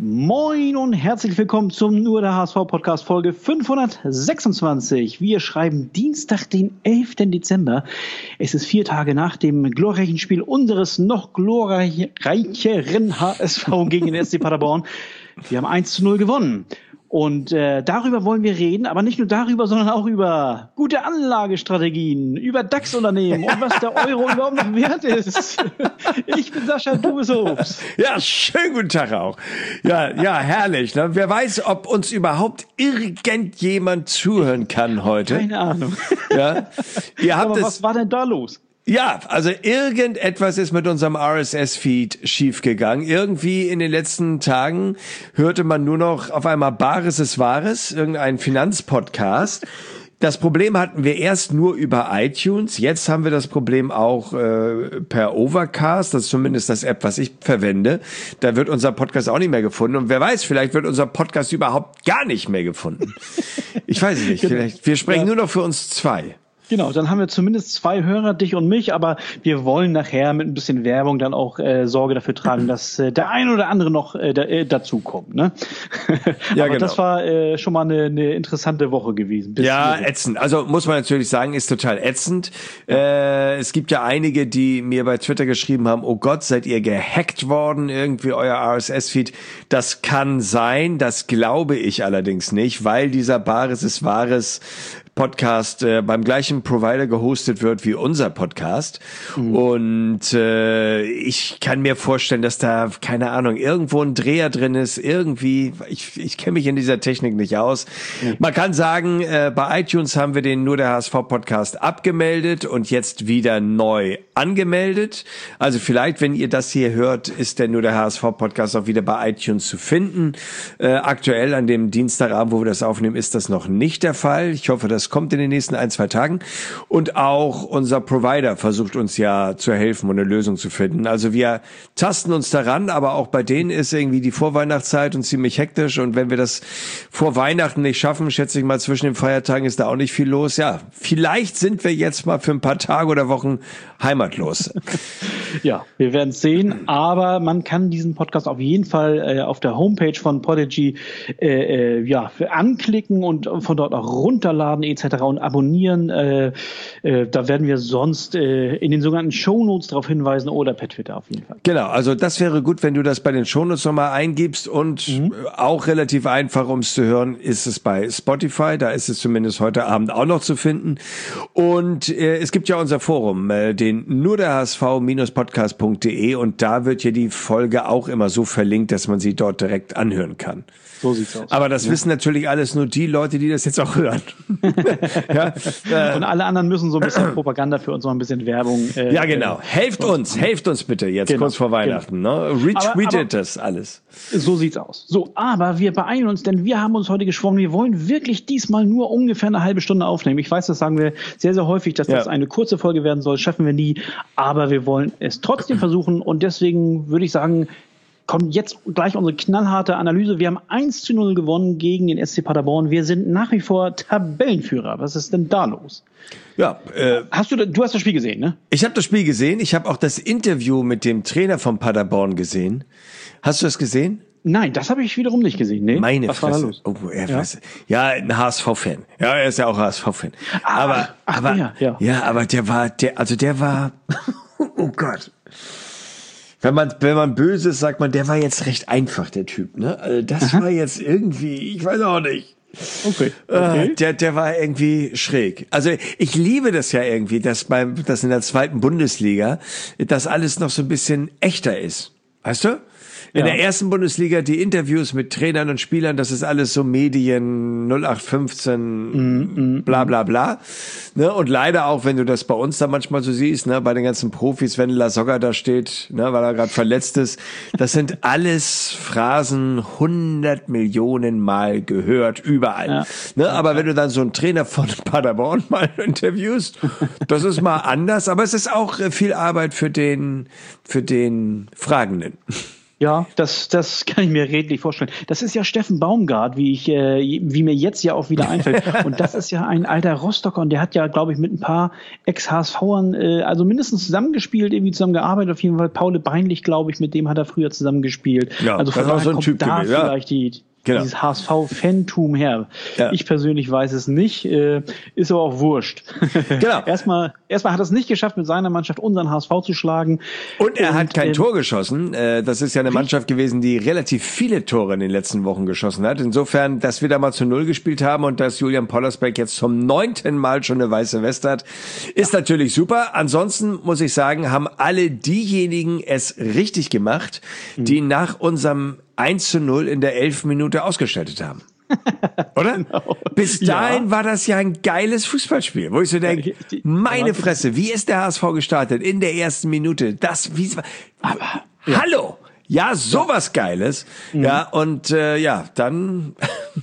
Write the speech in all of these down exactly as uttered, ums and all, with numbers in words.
Moin und herzlich willkommen zum Nur der H S V-Podcast Folge fünfhundertsechsundzwanzig. Wir schreiben Dienstag, den elften Dezember. Es ist vier Tage nach dem glorreichen Spiel unseres noch glorreicheren H S V gegen den S C Paderborn. Wir haben eins zu null gewonnen. Und äh, darüber wollen wir reden, aber nicht nur darüber, sondern auch über gute Anlagestrategien, über DAX-Unternehmen und was der Euro überhaupt noch wert ist. Ich bin Sascha, du bist Obst. Ja, schönen guten Tag auch. Ja, ja, herrlich. Ne? Wer weiß, ob uns überhaupt irgendjemand zuhören kann heute. Keine Ahnung. Ja, ihr habt aber es. Was war denn da los? Ja, also irgendetwas ist mit unserem R S S-Feed schiefgegangen. Irgendwie in den letzten Tagen hörte man nur noch auf einmal Bares ist Wahres, irgendein Finanzpodcast. Das Problem hatten wir erst nur über iTunes. Jetzt haben wir das Problem auch äh, per Overcast. Das ist zumindest das App, was ich verwende. Da wird unser Podcast auch nicht mehr gefunden. Und wer weiß, vielleicht wird unser Podcast überhaupt gar nicht mehr gefunden. Ich weiß es nicht. Genau. Vielleicht. Wir sprechen Ja. nur noch für uns zwei. Genau, dann haben wir zumindest zwei Hörer, dich und mich, aber wir wollen nachher mit ein bisschen Werbung dann auch äh, Sorge dafür tragen, dass äh, der ein oder andere noch äh, da, äh, dazu kommt. Ne? Ja, aber genau. das war äh, schon mal eine, eine interessante Woche gewesen. Bis Ja, hier. ätzend. Also muss man natürlich sagen, ist total ätzend. Äh, es gibt ja einige, die mir bei Twitter geschrieben haben, oh Gott, seid ihr gehackt worden, irgendwie euer R S S-Feed. Das kann sein, das glaube ich allerdings nicht, weil dieser Bares ist Wahres Podcast äh, beim gleichen Provider gehostet wird wie unser Podcast. Mhm. Und äh, ich kann mir vorstellen, dass da, keine Ahnung, irgendwo ein Dreher drin ist, irgendwie, ich, ich kenne mich in dieser Technik nicht aus. Mhm. Man kann sagen, äh, bei iTunes haben wir den Nur der H S V-Podcast abgemeldet und jetzt wieder neu angemeldet. Also vielleicht, wenn ihr das hier hört, ist der Nur der H S V-Podcast auch wieder bei iTunes zu finden. Äh, aktuell an dem Dienstagabend, wo wir das aufnehmen, ist das noch nicht der Fall. Ich hoffe, das kommt in den nächsten ein, zwei Tagen. Und auch unser Provider versucht uns ja zu helfen und eine Lösung zu finden. Also wir tasten uns daran, aber auch bei denen ist irgendwie die Vorweihnachtszeit und ziemlich hektisch. Und wenn wir das vor Weihnachten nicht schaffen, schätze ich mal, zwischen den Feiertagen ist da auch nicht viel los. Ja, vielleicht sind wir jetzt mal für ein paar Tage oder Wochen heimatlos. Ja, wir werden es sehen, aber man kann diesen Podcast auf jeden Fall äh, auf der Homepage von Podigy äh, äh, ja, anklicken und von dort auch runterladen et cetera und abonnieren. Äh, äh, da werden wir sonst äh, in den sogenannten Shownotes darauf hinweisen oder per Twitter auf jeden Fall. Genau, also das wäre gut, wenn du das bei den Shownotes nochmal eingibst und mhm. auch relativ einfach, um es zu hören, ist es bei Spotify, da ist es zumindest heute Abend auch noch zu finden. Und äh, es gibt ja unser Forum, äh, den nur der H S V Podcast punkt de und da wird ja die Folge auch immer so verlinkt, dass man sie dort direkt anhören kann. So sieht's aus. Aber das ja. wissen natürlich alles nur die Leute, die das jetzt auch hören. ja, äh, und alle anderen müssen so ein bisschen Propaganda für uns, so ein bisschen Werbung. Äh, ja, genau. Helft äh, uns, helft uns bitte jetzt genau, kurz vor Weihnachten. Genau. Ne? Retweetet das alles. So sieht's aus. So, aber wir beeilen uns, denn wir haben uns heute geschworen, wir wollen wirklich diesmal nur ungefähr eine halbe Stunde aufnehmen. Ich weiß, das sagen wir sehr, sehr häufig, dass ja. das eine kurze Folge werden soll. Schaffen wir nie. Aber wir wollen es trotzdem versuchen und deswegen würde ich sagen, kommt jetzt gleich unsere knallharte Analyse. Wir haben eins zu null gewonnen gegen den S C Paderborn. Wir sind nach wie vor Tabellenführer. Was ist denn da los? Ja, äh, hast du, du hast das Spiel gesehen, ne? Ich habe das Spiel gesehen. Ich habe auch das Interview mit dem Trainer von Paderborn gesehen. Hast du das gesehen? Nein, das habe ich wiederum nicht gesehen. Nee? Meine Was Fresse. war da los? Oh, er ja? weiß. Ja, ein H S V-Fan. Ja, er ist ja auch H S V-Fan. Ah, aber, ach, aber, ja, ja. ja, aber der war, der, also der war, oh Gott. Wenn man, wenn man böse ist, sagt man, der war jetzt recht einfach, der Typ, ne? Also das Aha. war jetzt irgendwie, ich weiß auch nicht. Okay. okay. Äh, der, der war irgendwie schräg. Also ich liebe das ja irgendwie, dass beim, dass in der zweiten Bundesliga das alles noch so ein bisschen echter ist. Weißt du? In ja. der ersten Bundesliga die Interviews mit Trainern und Spielern, das ist alles so Medien null acht fünfzehn, mm, bla bla bla. Ne? Und leider auch, wenn du das bei uns da manchmal so siehst, ne, bei den ganzen Profis, wenn La Soga da steht, ne, weil er gerade verletzt ist, das sind alles Phrasen hundert Millionen Mal gehört, überall. Ja. Ne? Aber wenn du dann so einen Trainer von Paderborn mal interviewst, das ist mal anders, aber es ist auch viel Arbeit für den, für den Fragenden. Ja, das, das kann ich mir redlich vorstellen. Das ist ja Steffen Baumgart, wie ich, äh, wie mir jetzt ja auch wieder einfällt. Und das ist ja ein alter Rostocker und der hat ja, glaube ich, mit ein paar Ex-HSVern, äh, also mindestens zusammengespielt, irgendwie zusammengearbeitet. Auf jeden Fall Paul Beinlich, glaube ich, mit dem hat er früher zusammengespielt. Ja, also von daher so ein kommt Typ da gewesen, ja. vielleicht die Genau. Dieses H S V-Fantum her. Ja. Ich persönlich weiß es nicht, äh, ist aber auch wurscht. Genau. erstmal, erstmal hat er es nicht geschafft, mit seiner Mannschaft unseren H S V zu schlagen. Und er und, hat kein ähm, Tor geschossen. Äh, das ist ja eine Mannschaft gewesen, die relativ viele Tore in den letzten Wochen geschossen hat. Insofern, dass wir da mal zu Null gespielt haben und dass Julian Pollersbeck jetzt zum neunten Mal schon eine weiße Weste hat, ist ja. natürlich super. Ansonsten muss ich sagen, haben alle diejenigen es richtig gemacht, mhm. die nach unserem eins zu null in der elften Minute ausgestattet haben. Oder? Genau. Bis dahin ja. war das ja ein geiles Fußballspiel, wo ich so denke, meine Fresse, wie ist der H S V gestartet in der ersten Minute? Das, wie, aber, ja. hallo! Ja, sowas Geiles. Mhm. Ja, und äh, ja, dann...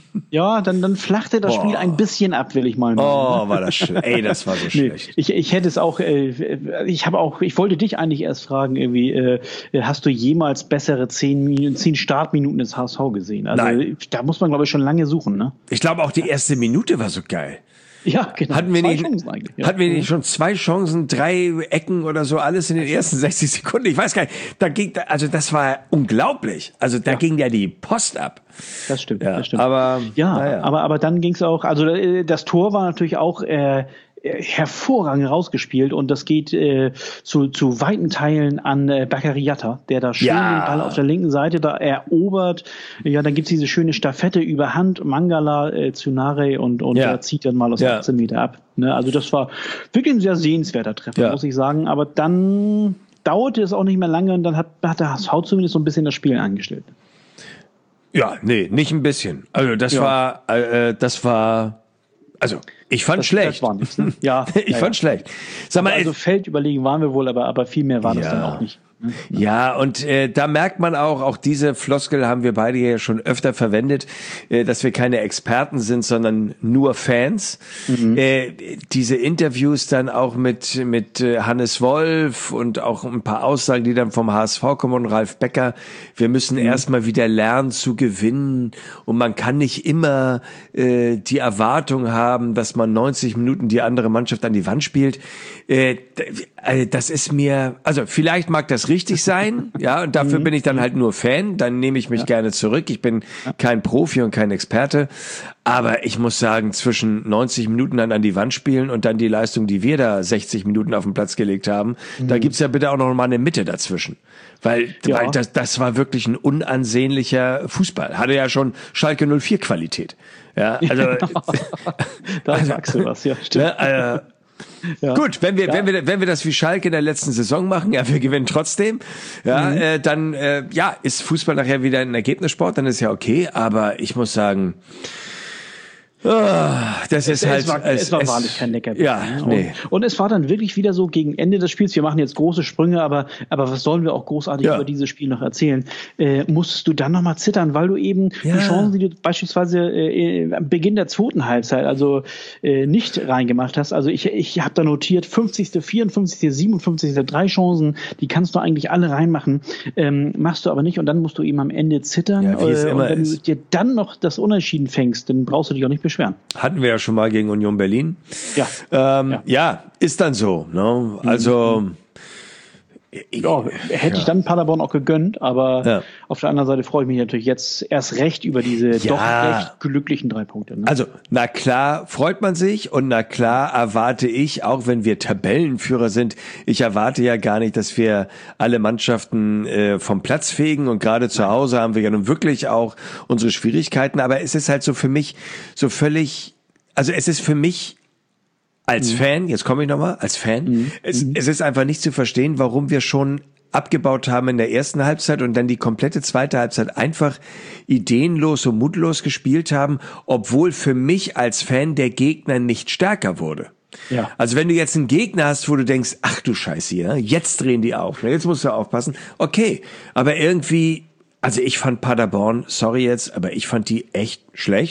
Ja, dann, dann flachte das Boah. Spiel ein bisschen ab, will ich mal meinen. Oh, war das schlecht. Ey, das war so schlecht. Nee, ich, ich hätte es auch, äh, ich habe auch, ich wollte dich eigentlich erst fragen, irgendwie, äh, hast du jemals bessere zehn Minuten, zehn Startminuten des H S V gesehen? Also, Nein. Da muss man, glaube ich, schon lange suchen, ne? Ich glaube, auch die erste Minute war so geil. Ja, genau. Hatten wir, nicht, ja. hatten wir nicht schon zwei Chancen, drei Ecken oder so, alles in den ersten sechzig Sekunden? Ich weiß gar nicht. Da ging, also das war unglaublich. Also da ja. ging ja die Post ab. Das stimmt, ja, das stimmt. Aber, ja, ja, aber, aber dann ging es auch, also das Tor war natürlich auch, äh, hervorragend rausgespielt und das geht äh, zu, zu weiten Teilen an äh, Bakariata, der da schön ja. den Ball auf der linken Seite da erobert. Ja, dann gibt's diese schöne Staffette über Hand, Mangala, äh, Tsunare und, und ja. er zieht dann mal aus ja. achtzehn Meter ab. Ne? Also das war wirklich ein sehr sehenswerter Treffer, ja. muss ich sagen. Aber dann dauerte es auch nicht mehr lange und dann hat, hat der H S V zumindest so ein bisschen das Spiel eingestellt. Ja, nee, nicht ein bisschen. Also das ja. war, äh, das war, also ich fand das, schlecht. Das war nichts, ne? Ja, ich ja, fand ja. schlecht. Sag mal, also Feldüberlegen waren wir wohl, aber aber viel mehr war ja. das dann auch nicht. Ja, und äh, da merkt man auch, auch diese Floskel haben wir beide ja schon öfter verwendet, äh, dass wir keine Experten sind, sondern nur Fans. Mhm. Äh, diese Interviews dann auch mit mit äh, Hannes Wolf und auch ein paar Aussagen, die dann vom H S V kommen und Ralf Becker. Wir müssen mhm. erstmal wieder lernen zu gewinnen und man kann nicht immer äh, die Erwartung haben, dass man neunzig Minuten die andere Mannschaft an die Wand spielt. Äh, das ist mir, also vielleicht mag das richtig sein, ja, und dafür bin ich dann halt nur Fan, dann nehme ich mich ja. gerne zurück, ich bin kein Profi und kein Experte, aber ich muss sagen, zwischen neunzig Minuten dann an die Wand spielen und dann die Leistung, die wir da sechzig Minuten auf den Platz gelegt haben, mhm. da gibt's ja bitte auch noch mal eine Mitte dazwischen, weil, ja. weil das, das war wirklich ein unansehnlicher Fußball, hatte ja schon Schalke null vier Qualität, ja, also da also, sagst du was, ja, stimmt. Ne, äh, Ja. Gut, wenn wir, ja. wenn wir, wenn wir das wie Schalke in der letzten Saison machen, ja, wir gewinnen trotzdem, ja, mhm. äh, dann, äh, ja, ist Fußball nachher wieder ein Ergebnissport, dann ist ja okay, aber ich muss sagen, oh, das ist es, halt, es war, es, es war wahrlich kein Leckerbissen. Ja, nee. und, und es war dann wirklich wieder so gegen Ende des Spiels, wir machen jetzt große Sprünge, aber, aber was sollen wir auch großartig ja. über dieses Spiel noch erzählen? Äh, musstest du dann nochmal zittern, weil du eben ja. die Chancen, die du beispielsweise äh, am Beginn der zweiten Halbzeit, also äh, nicht reingemacht hast, also ich, ich habe da notiert, fünfzigste, vierundfünfzigste, siebenundfünfzigste, drei Chancen, die kannst du eigentlich alle reinmachen, ähm, machst du aber nicht und dann musst du eben am Ende zittern ja, wie es äh, immer und wenn ist. du dir dann noch das Unentschieden fängst, dann brauchst du dich auch nicht beschweren. Hatten wir ja schon mal gegen Union Berlin. Ja. Ähm, ja. ja, ist dann so. Ne? Also mhm. ich, ja, hätte ja. ich dann Paderborn auch gegönnt, aber ja. auf der anderen Seite freue ich mich natürlich jetzt erst recht über diese ja. doch echt glücklichen drei Punkte. Ne? Also, na klar freut man sich und na klar erwarte ich, auch wenn wir Tabellenführer sind, ich erwarte ja gar nicht, dass wir alle Mannschaften äh, vom Platz fegen und gerade zu Hause haben wir ja nun wirklich auch unsere Schwierigkeiten, aber es ist halt so für mich so völlig, also es ist für mich als mhm. Fan, jetzt komme ich nochmal, als Fan, mhm. es, es ist einfach nicht zu verstehen, warum wir schon abgebaut haben in der ersten Halbzeit und dann die komplette zweite Halbzeit einfach ideenlos und mutlos gespielt haben, obwohl für mich als Fan der Gegner nicht stärker wurde. Ja. Also wenn du jetzt einen Gegner hast, wo du denkst, ach du Scheiße hier, jetzt drehen die auf, jetzt musst du aufpassen, okay, aber irgendwie, also ich fand Paderborn, sorry jetzt, aber ich fand die echt schlecht.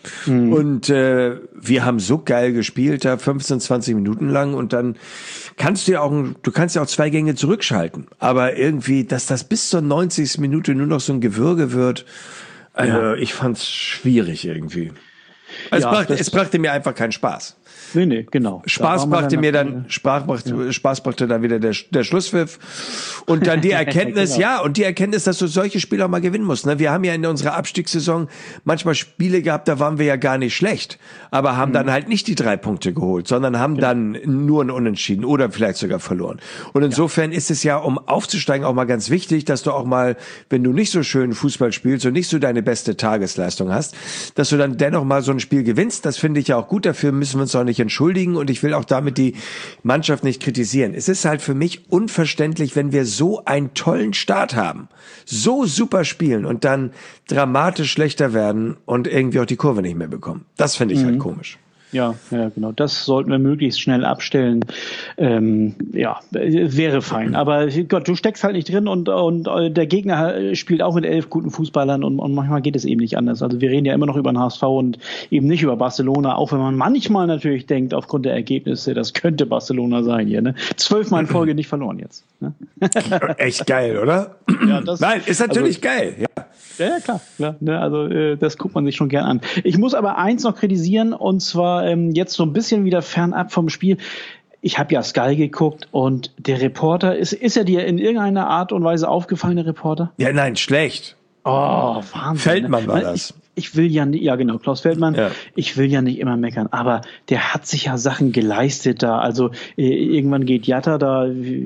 Mhm. Und äh, wir haben so geil gespielt, da fünfzehn, zwanzig Minuten lang und dann kannst du ja auch, du kannst ja auch zwei Gänge zurückschalten. Aber irgendwie, dass das bis zur neunzigsten Minute nur noch so ein Gewürge wird, also ja. ich fand's schwierig irgendwie. Also ja, es, brachte, es brachte mir einfach keinen Spaß. Nee, nee, genau. Spaß da brachte dann mir dann, Spaß brachte, ja. Spaß brachte dann wieder der, der Schlusspfiff. Und dann die Erkenntnis, genau. ja, und die Erkenntnis, dass du solche Spiele auch mal gewinnen musst. Ne? Wir haben ja in unserer Abstiegssaison manchmal Spiele gehabt, da waren wir ja gar nicht schlecht, aber haben mhm. dann halt nicht die drei Punkte geholt, sondern haben ja. dann nur ein Unentschieden oder vielleicht sogar verloren. Und insofern ja. ist es ja, um aufzusteigen, auch mal ganz wichtig, dass du auch mal, wenn du nicht so schön Fußball spielst und nicht so deine beste Tagesleistung hast, dass du dann dennoch mal so ein Spiel gewinnst. Das finde ich ja auch gut. Dafür müssen wir uns auch nicht entschuldigen und ich will auch damit die Mannschaft nicht kritisieren. Es ist halt für mich unverständlich, wenn wir so einen tollen Start haben, so super spielen und dann dramatisch schlechter werden und irgendwie auch die Kurve nicht mehr bekommen. Das finde ich mhm. halt komisch. Ja, ja, genau. Das sollten wir möglichst schnell abstellen. Ähm, ja, wäre fein. Aber Gott, du steckst halt nicht drin und, und der Gegner spielt auch mit elf guten Fußballern und, und manchmal geht es eben nicht anders. Also wir reden ja immer noch über den H S V und eben nicht über Barcelona, auch wenn man manchmal natürlich denkt, aufgrund der Ergebnisse, das könnte Barcelona sein hier. Ne? Zwölfmal in Folge nicht verloren jetzt. Ne? Echt geil, oder? Ja, das, Nein, ist natürlich also, geil. Ja. Ja, klar. klar ne? Also äh, das guckt man sich schon gern an. Ich muss aber eins noch kritisieren und zwar ähm, jetzt so ein bisschen wieder fernab vom Spiel. Ich habe ja Sky geguckt und der Reporter, ist, ist er dir in irgendeiner Art und Weise aufgefallen, der Reporter? Ja, nein, schlecht. Oh, Wahnsinn. Feldmann war das. Ich, ich will ja nicht, ja genau, Klaus Feldmann, ja. Ich will ja nicht immer meckern, aber der hat sich ja Sachen geleistet da. Also äh, irgendwann geht Jatta da,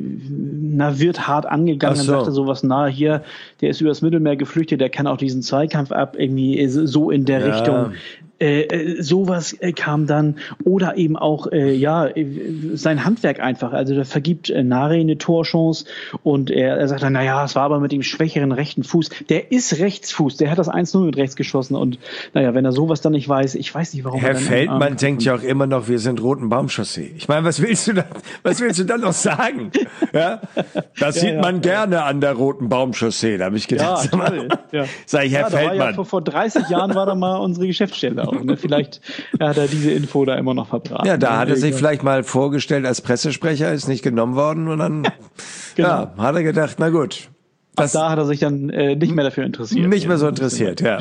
na, wird hart angegangen, so. Dann sagt er sowas, na, hier, der ist übers Mittelmeer geflüchtet, der kann auch diesen Zweikampf ab, irgendwie so in der ja. Richtung. Äh, sowas äh, kam dann oder eben auch äh, ja sein Handwerk einfach, also der vergibt äh, Nare eine Torchance und er, er sagt dann, naja, es war aber mit dem schwächeren rechten Fuß, der ist Rechtsfuß, der hat das eins null mit rechts geschossen und naja, wenn er sowas dann nicht weiß, ich weiß nicht, warum Herr er dann Feldmann denkt ja auch immer noch, wir sind Roten Baumchaussee. Ich meine, was willst du da, was willst du dann noch sagen? Ja, das ja, sieht ja, man ja. gerne an der Roten Baumchaussee, da habe ich gedacht, ja, toll. Ja. Sag ich, Herr ja, Feldmann. Ja, vor, vor dreißig Jahren war da mal unsere Geschäftsstelle auch. Ne? Vielleicht hat er diese Info da immer noch verbraten. Ja, da hat er sich vielleicht mal vorgestellt als Pressesprecher, ist nicht genommen worden und dann genau. ja, hat er gedacht, na gut. Das da hat er sich dann äh, nicht mehr dafür interessiert. Nicht mehr so interessiert, ja.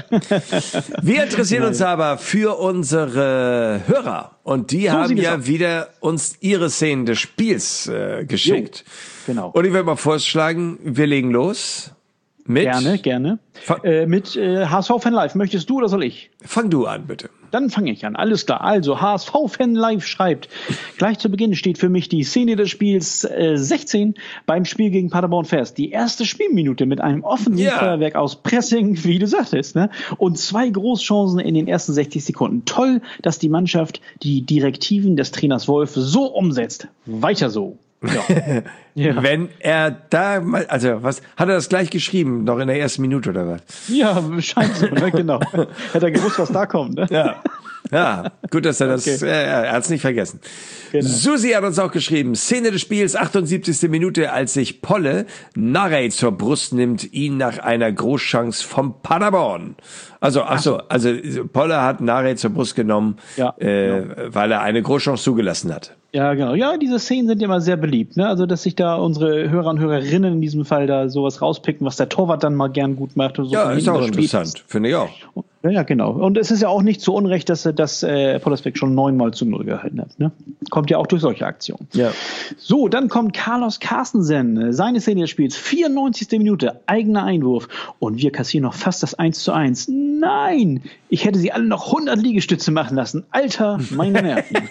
Wir interessieren uns aber für unsere Hörer und die so haben ja auch. wieder uns ihre Szenen des Spiels äh, geschickt. Jo, genau. Und ich würde mal vorschlagen, wir legen los. Mit? Gerne, gerne. Äh, mit äh, H S V Fan Live. Möchtest du oder soll ich? Fang du an, bitte. Dann fange ich an. Alles klar. Also, H S V Fan Live schreibt, gleich zu Beginn steht für mich die Szene des Spiels äh, sechzehn beim Spiel gegen Paderborn Fest. Die erste Spielminute mit einem Offensivfeuerwerk yeah. aus Pressing, wie du sagtest, ne? Und zwei Großchancen in den ersten sechzig Sekunden. Toll, dass die Mannschaft die Direktiven des Trainers Wolf so umsetzt. Weiter so. Ja. Ja. Wenn er da mal, also was, hat er das gleich geschrieben, noch in der ersten Minute oder was? Ja, scheint so, ne? Genau. Hätte er gewusst, was da kommt, ne? Ja. Ja, gut, dass er das, okay. äh, er hat es nicht vergessen. Genau. Susi hat uns auch geschrieben, Szene des Spiels, achtundsiebzigste Minute, als sich Polle Narey zur Brust nimmt, ihn nach einer Großchance vom Paderborn. Also, ach so, also Polle hat Narey zur Brust genommen, ja, äh, genau. weil er eine Großchance zugelassen hat. Ja, genau. Ja, diese Szenen sind immer sehr beliebt, ne? Also, dass sich da unsere Hörer und Hörerinnen in diesem Fall da sowas rauspicken, was der Torwart dann mal gern gut macht. Und so ja, ist auch interessant, finde ich auch. Ja, ja, genau. Und es ist ja auch nicht zu Unrecht, dass, dass äh, Pollersbeck schon neunmal zu null gehalten hat. Ne? Kommt ja auch durch solche Aktionen. Ja. So, dann kommt Carlos Carstensen. Seine Szene des Spiels. vierundneunzigste Minute. Eigener Einwurf. Und wir kassieren noch fast das eins zu eins. Nein! Ich hätte sie alle noch hundert Liegestütze machen lassen. Alter, meine Nerven.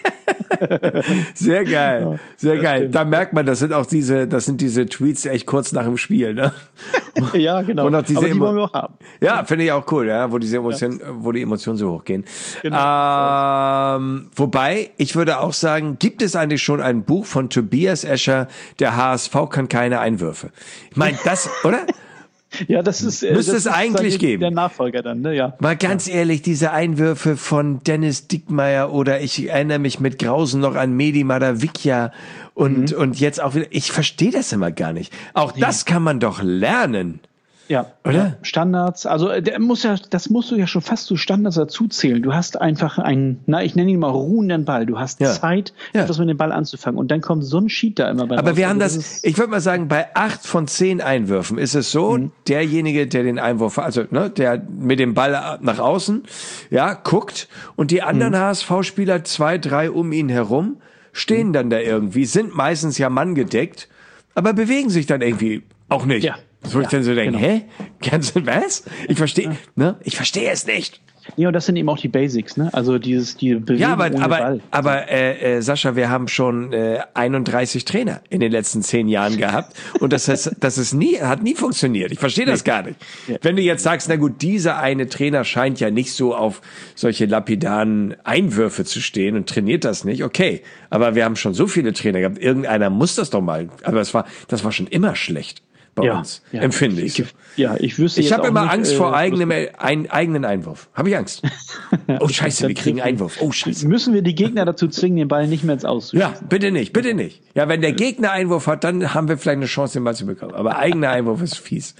Sehr geil. Sehr ja, geil. Stimmt. Da merkt man, das sind auch diese, das sind diese Tweets echt kurz nach dem Spiel, ne? Ja, genau. Und auch diese Aber die wollen wir auch haben. Ja, finde ich auch cool, ja, wo diese Emotionen, ja. wo die Emotionen so hochgehen. Genau. Ähm, wobei, ich würde auch sagen, gibt es eigentlich schon ein Buch von Tobias Escher, der H S V kann keine Einwürfe? Ich meine, das, oder? Ja, das ist äh, müsste das es ist eigentlich geben. Der Nachfolger dann, ne? Ja. Mal ganz ja. ehrlich, diese Einwürfe von Dennis Dickmeyer oder ich erinnere mich mit Grausen noch an Mehdi Madavikia und mhm. und jetzt auch wieder. Ich verstehe das immer gar nicht. Auch ja. das kann man doch lernen. Ja, oder? Ja, Standards, also der muss ja, das musst du ja schon fast zu Standards dazu zählen. Du hast einfach einen, na, ich nenne ihn mal ruhenden Ball. Du hast Ja. Zeit, Ja. etwas mit dem Ball anzufangen. Und dann kommt so ein Sheet da immer bei Aber raus. wir haben Also das, ich würde mal sagen, bei acht von zehn Einwürfen ist es so, mhm. derjenige, der den Einwurf, also ne, der mit dem Ball nach außen, ja, guckt und die anderen mhm. H S V-Spieler, zwei, drei um ihn herum, stehen mhm. dann da irgendwie, sind meistens ja manngedeckt, aber bewegen sich dann irgendwie auch nicht. Ja. So ja, ich dann so denke, genau. hä? Kannst du was? Ich verstehe, ja. ne? Ich verstehe es nicht. Ja, und das sind eben auch die Basics, ne? Also dieses, die Bewegung ja, aber, ohne aber, Ball. aber äh, äh, Sascha, wir haben schon äh, einunddreißig Trainer in den letzten zehn Jahren gehabt und das heißt, das ist nie, hat nie funktioniert. Ich verstehe das gar nicht. Ja. Wenn du jetzt sagst, na gut, dieser eine Trainer scheint ja nicht so auf solche lapidaren Einwürfe zu stehen und trainiert das nicht, okay. Aber wir haben schon so viele Trainer gehabt. Irgendeiner muss das doch mal. Aber es war, das war schon immer schlecht. Bei ja, uns, ja. empfinde ich. Ich, ja, ich wüsste Ich jetzt habe auch immer nicht, Angst äh, vor eigenem, ein, eigenen Einwurf. Habe ich Angst. Oh Scheiße, wir kriegen einen Einwurf. Oh Scheiße. Müssen wir die Gegner dazu zwingen, den Ball nicht mehr ins Aus zu Ja, bitte nicht, bitte nicht. Ja, wenn der Gegner Einwurf hat, dann haben wir vielleicht eine Chance, den Ball zu bekommen. Aber eigener Einwurf ist fies.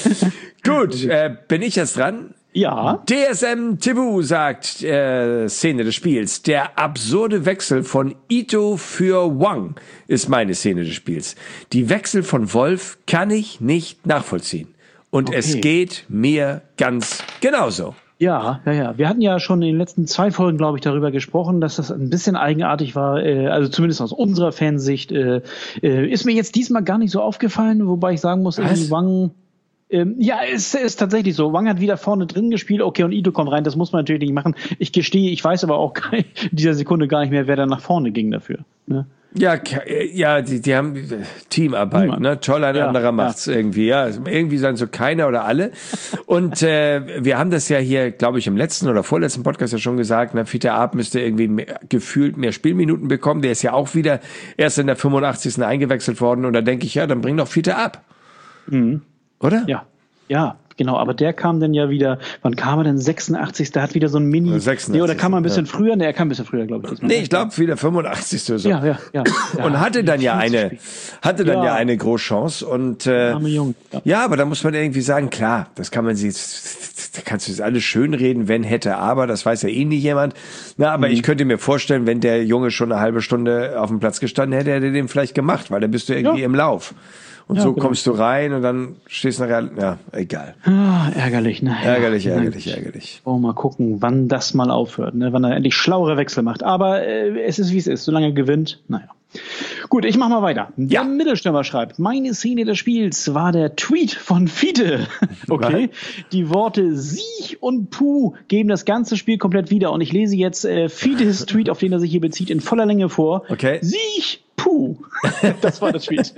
Gut, äh, bin ich jetzt dran? Ja. D S M Tibu sagt, äh, Szene des Spiels. Der absurde Wechsel von Ito für Wang ist meine Szene des Spiels. Die Wechsel von Wolf kann ich nicht nachvollziehen. Und okay. es geht mir ganz genauso. Ja, ja, ja. Wir hatten ja schon in den letzten zwei Folgen, glaube ich, darüber gesprochen, dass das ein bisschen eigenartig war. Äh, also zumindest aus unserer Fansicht. Äh, äh, ist mir jetzt diesmal gar nicht so aufgefallen, wobei ich sagen muss, irgendwie Wang... Ähm, ja, es ist tatsächlich so. Wang hat wieder vorne drin gespielt. Okay, und Ito kommt rein. Das muss man natürlich nicht machen. Ich gestehe, ich weiß aber auch in dieser Sekunde gar nicht mehr, wer da nach vorne ging dafür. Ne? Ja, ja, die, die haben Teamarbeit, Niemand. ne? Toll, ein ja, anderer macht's ja. irgendwie. Ja, irgendwie sagen so keiner oder alle. Und äh, wir haben das ja hier, glaube ich, im letzten oder vorletzten Podcast ja schon gesagt. Ne? Fiete Arp müsste irgendwie mehr, gefühlt mehr Spielminuten bekommen. Der ist ja auch wieder erst in der fünfundachtzigsten eingewechselt worden. Und da denke ich, ja, dann bring doch Fiete Arp. Mhm. Oder? Ja, ja, genau. Aber der kam dann ja wieder, wann kam er denn? sechsundachtzigsten Der hat wieder so ein Mini... sechsundachtzigsten Nee, oder kam er ein bisschen ja. früher? Nee, er kam ein bisschen früher, glaube ich. Nee, ich glaube wieder fünfundachtzigsten So. Ja, ja, ja. Und ja, hatte dann ja eine, hatte dann ja, ja eine Großchance. Und äh, arme Junge. Ja. ja, aber da muss man irgendwie sagen, klar, das kann man sich, da kannst du jetzt alles schönreden, wenn, hätte, aber, das weiß ja eh nie jemand. Na, aber mhm. ich könnte mir vorstellen, wenn der Junge schon eine halbe Stunde auf dem Platz gestanden hätte, hätte er den vielleicht gemacht, weil dann bist du irgendwie ja. im Lauf. Und ja, so genau. kommst du rein und dann stehst du nachher, ja, egal. Ah, ärgerlich, ne? Ärgerlich, ja, ärgerlich, ärgerlich. Oh, mal gucken, wann das mal aufhört, ne? Wann er endlich schlauere Wechsel macht. Aber äh, es ist, wie es ist. Solange er gewinnt, naja. Gut, ich mach mal weiter. Der ja. Mittelstürmer schreibt, meine Szene des Spiels war der Tweet von Fiete. Okay. Die Worte Sieg und Puh geben das ganze Spiel komplett wieder. Und ich lese jetzt äh, Fietes Tweet, auf den er sich hier bezieht, in voller Länge vor. Okay. Sieg, Puh. Das war der Tweet.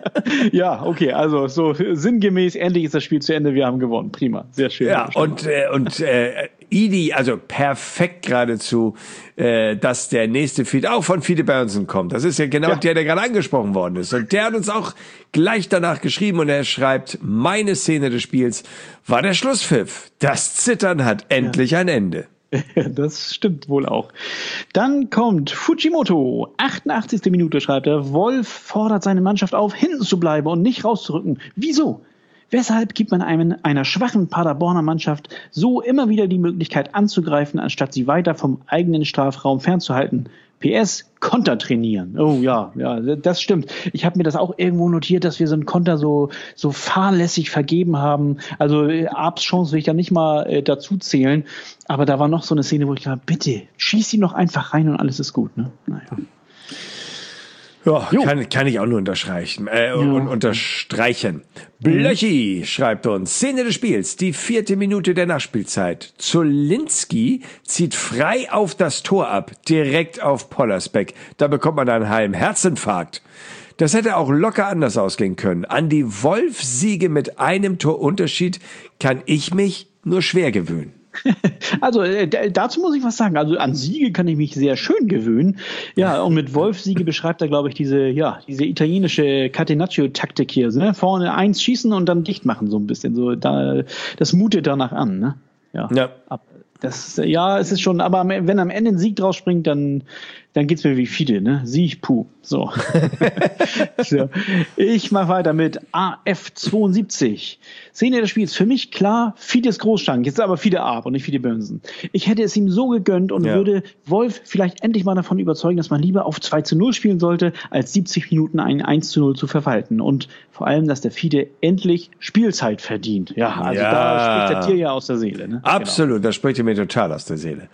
Ja, okay, also so sinngemäß, endlich ist das Spiel zu Ende, wir haben gewonnen. Prima, sehr schön. Ja, und, äh, und äh, Idi, also perfekt geradezu, äh, dass der nächste Feed auch von Fiete Bernsen kommt. Das ist ja genau ja. der, der gerade angesprochen worden ist. Und der hat uns auch gleich danach geschrieben und er schreibt, meine Szene des Spiels war der Schlusspfiff. Das Zittern hat endlich ja. ein Ende. Das stimmt wohl auch. Dann kommt Fujimoto. achtundachtzigste Minute schreibt er, Wolf fordert seine Mannschaft auf, hinten zu bleiben und nicht rauszurücken. Wieso? Weshalb gibt man einem, einer schwachen Paderborner Mannschaft so immer wieder die Möglichkeit anzugreifen, anstatt sie weiter vom eigenen Strafraum fernzuhalten? P S, Konter trainieren. Oh ja, ja, das stimmt. Ich habe mir das auch irgendwo notiert, dass wir so einen Konter so so fahrlässig vergeben haben. Also Arps Chance will ich da nicht mal äh, dazu zählen. Aber da war noch so eine Szene, wo ich dachte, bitte, schieß ihn doch einfach rein und alles ist gut. Ne? Naja. Ja, kann, kann ich auch nur unterstreichen. Äh, ja. und unterstreichen. Blöchi schreibt uns, Szene des Spiels, die vierte Minute der Nachspielzeit. Zolinski zieht frei auf das Tor ab, direkt auf Pollersbeck. Da bekommt man einen halben Herzinfarkt. Das hätte auch locker anders ausgehen können. An die Wolf-Siege mit einem Torunterschied kann ich mich nur schwer gewöhnen. Also äh, dazu muss ich was sagen. Also an Siege kann ich mich sehr schön gewöhnen. Ja, und mit Wolf-Siege beschreibt er, glaube ich, diese ja diese italienische Catenaccio-Taktik hier. Ne? Vorne eins schießen und dann dicht machen so ein bisschen. So da, das mutet danach an. Ne? Ja. ja. Das, ja, es ist schon, aber wenn am Ende ein Sieg draus springt, dann, dann geht's mir wie Fide, ne? Sieg, puh. So. so. Ich mache weiter mit A F zweiundsiebzig. Szene des Spiels. Für mich klar, Fides Großstangen. Jetzt aber Fide Arp und nicht Fide Bönsen. Ich hätte es ihm so gegönnt und ja. würde Wolf vielleicht endlich mal davon überzeugen, dass man lieber auf zwei zu null spielen sollte, als siebzig Minuten ein eins zu null zu verwalten. Und vor allem, dass der Fide endlich Spielzeit verdient. Ja, also ja. da spricht der Tier ja aus der Seele. Ne? Absolut, genau. da spricht er mir total aus der Seele.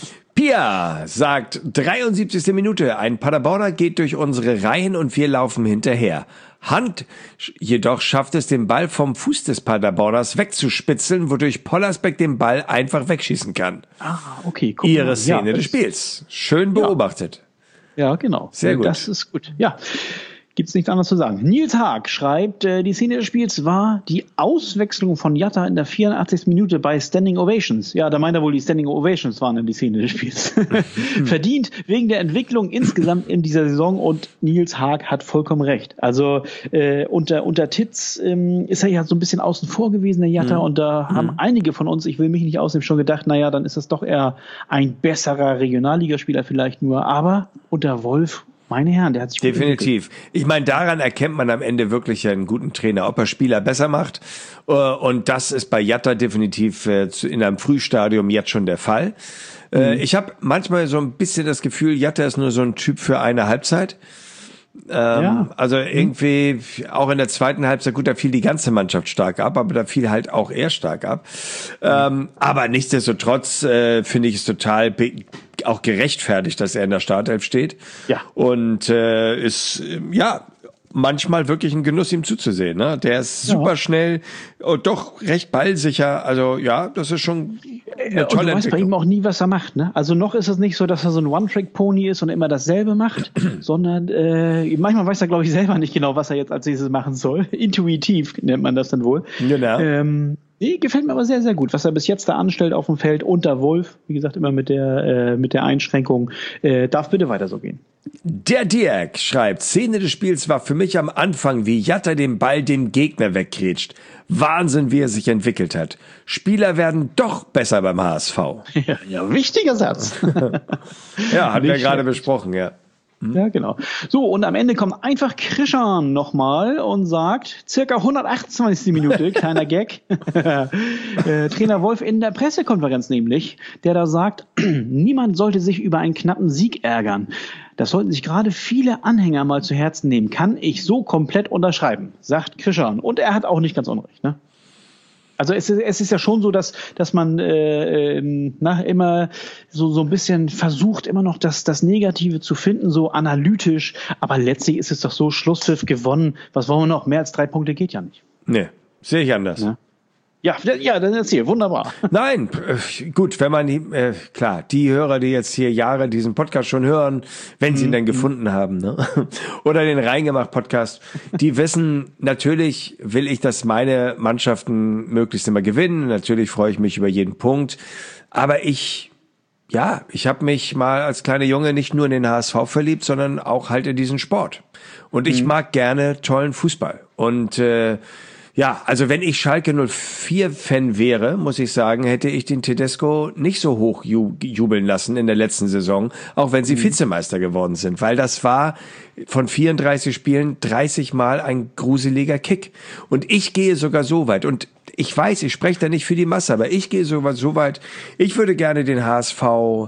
Pia sagt, dreiundsiebzigste Minute, ein Paderborner geht durch unsere Reihen und wir laufen hinterher. Hand jedoch schafft es, den Ball vom Fuß des Paderborners wegzuspitzeln, wodurch Pollersbeck den Ball einfach wegschießen kann. Ah, okay. Guck Ihre mal. Szene ja, des Spiels. Schön beobachtet. Ja, ja genau. Sehr gut. Das ist gut. Ja. Gibt's nichts anderes zu sagen. Nils Haag schreibt, äh, die Szene des Spiels war die Auswechslung von Jatta in der vierundachtzigsten Minute bei Standing Ovations. Ja, da meint er wohl, die Standing Ovations waren dann die Szene des Spiels. Verdient wegen der Entwicklung insgesamt in dieser Saison und Nils Haag hat vollkommen recht. Also äh, unter, unter Titz ähm, ist er ja so ein bisschen außen vor gewesen, der Jatta, mhm. und da mhm. haben einige von uns, ich will mich nicht ausnehmen, schon gedacht, naja, dann ist das doch eher ein besserer Regionalligaspieler vielleicht nur. Aber unter Wolf, meine Herren, der hat sich definitiv. Ich meine, daran erkennt man am Ende wirklich einen guten Trainer, ob er Spieler besser macht. Und das ist bei Jatta definitiv in einem Frühstadium jetzt schon der Fall. Mhm. Ich habe manchmal so ein bisschen das Gefühl, Jatta ist nur so ein Typ für eine Halbzeit. Ähm, ja. Also irgendwie auch in der zweiten Halbzeit, gut, da fiel die ganze Mannschaft stark ab, aber da fiel halt auch er stark ab. Mhm. Ähm, aber nichtsdestotrotz äh, finde ich es total be- auch gerechtfertigt, dass er in der Startelf steht. Ja. Und äh, ist, ja, manchmal wirklich ein Genuss, ihm zuzusehen. Ne? Der ist super ja. schnell und doch recht ballsicher. Also ja, das ist schon eine tolle und du weißt bei ihm auch nie, was er macht. Ne? Also noch ist es nicht so, dass er so ein One-Trick-Pony ist und immer dasselbe macht, sondern äh, manchmal weiß er, glaube ich, selber nicht genau, was er jetzt als nächstes machen soll. Intuitiv nennt man das dann wohl. Genau. Ähm, Nee, gefällt mir aber sehr, sehr gut, was er bis jetzt da anstellt auf dem Feld unter Wolf. Wie gesagt, immer mit der, äh, mit der Einschränkung. Äh, darf bitte weiter so gehen. Der Dirk schreibt, Szene des Spiels war für mich am Anfang, wie Jatta den Ball dem Gegner weggrätscht. Wahnsinn, wie er sich entwickelt hat. Spieler werden doch besser beim H S V. Ja, ja, wichtiger Satz. Ja, hatten wir gerade besprochen, ja. Ja, genau. So, und am Ende kommt einfach Krishan nochmal und sagt, circa hundertachtundzwanzigste Minute, kleiner Gag, äh, Trainer Wolf in der Pressekonferenz nämlich, der da sagt, niemand sollte sich über einen knappen Sieg ärgern. Das sollten sich gerade viele Anhänger mal zu Herzen nehmen. Kann ich so komplett unterschreiben, sagt Krishan. Und er hat auch nicht ganz unrecht, ne? Also es ist, es ist ja schon so, dass dass man äh, na, immer so so ein bisschen versucht, immer noch das das Negative zu finden, so analytisch. Aber letztlich ist es doch so, Schlusspfiff gewonnen. Was wollen wir noch? Mehr als drei Punkte geht ja nicht. Nee, sehe ich anders. Ja. Ja, ja, dann erzähl, wunderbar. Nein, gut, wenn man, äh, klar, die Hörer, die jetzt hier Jahre diesen Podcast schon hören, wenn sie ihn dann gefunden haben, ne? Oder den Reingemacht-Podcast, die wissen, natürlich will ich, dass meine Mannschaften möglichst immer gewinnen, natürlich freue ich mich über jeden Punkt, aber ich, ja, ich habe mich mal als kleiner Junge nicht nur in den H S V verliebt, sondern auch halt in diesen Sport. Und ich mhm. mag gerne tollen Fußball. Und äh, ja, also wenn ich Schalke null vier Fan wäre, muss ich sagen, hätte ich den Tedesco nicht so hoch ju- jubeln lassen in der letzten Saison, auch wenn sie mhm. Vizemeister geworden sind, weil das war von vierunddreißig Spielen dreißig Mal ein gruseliger Kick. Und ich gehe sogar so weit, und ich weiß, ich spreche da nicht für die Masse, aber ich gehe sogar so weit, ich würde gerne den H S V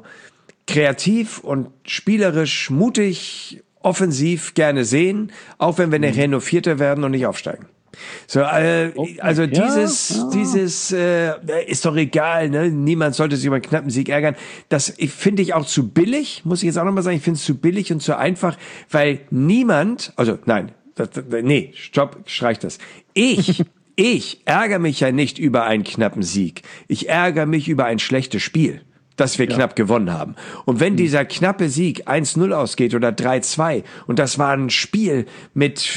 kreativ und spielerisch, mutig, offensiv gerne sehen, auch wenn wir eine Renovierter werden und nicht aufsteigen. So, äh, okay. also ja, dieses, ja. dieses äh, ist doch egal, ne? Niemand sollte sich über einen knappen Sieg ärgern. Das ich, finde ich auch zu billig, muss ich jetzt auch nochmal sagen. Ich finde es zu billig und zu einfach, weil niemand, also nein, das, das, nee, stopp, streich das. Ich, ich ärgere mich ja nicht über einen knappen Sieg. Ich ärgere mich über ein schlechtes Spiel, dass wir ja. knapp gewonnen haben. Und wenn dieser knappe Sieg eins null ausgeht oder drei zwei und das war ein Spiel mit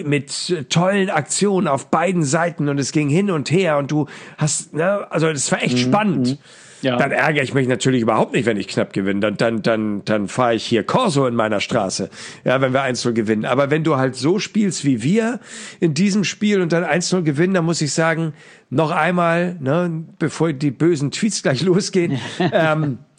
mit tollen Aktionen auf beiden Seiten und es ging hin und her und du hast, ne, also es war echt mhm. spannend. Ja. Dann ärgere ich mich natürlich überhaupt nicht, wenn ich knapp gewinne. Dann, dann, dann, dann fahre ich hier Corso in meiner Straße, ja, wenn wir eins null gewinnen. Aber wenn du halt so spielst wie wir in diesem Spiel und dann eins null gewinnen, dann muss ich sagen, noch einmal, ne, bevor die bösen Tweets gleich losgehen, ähm,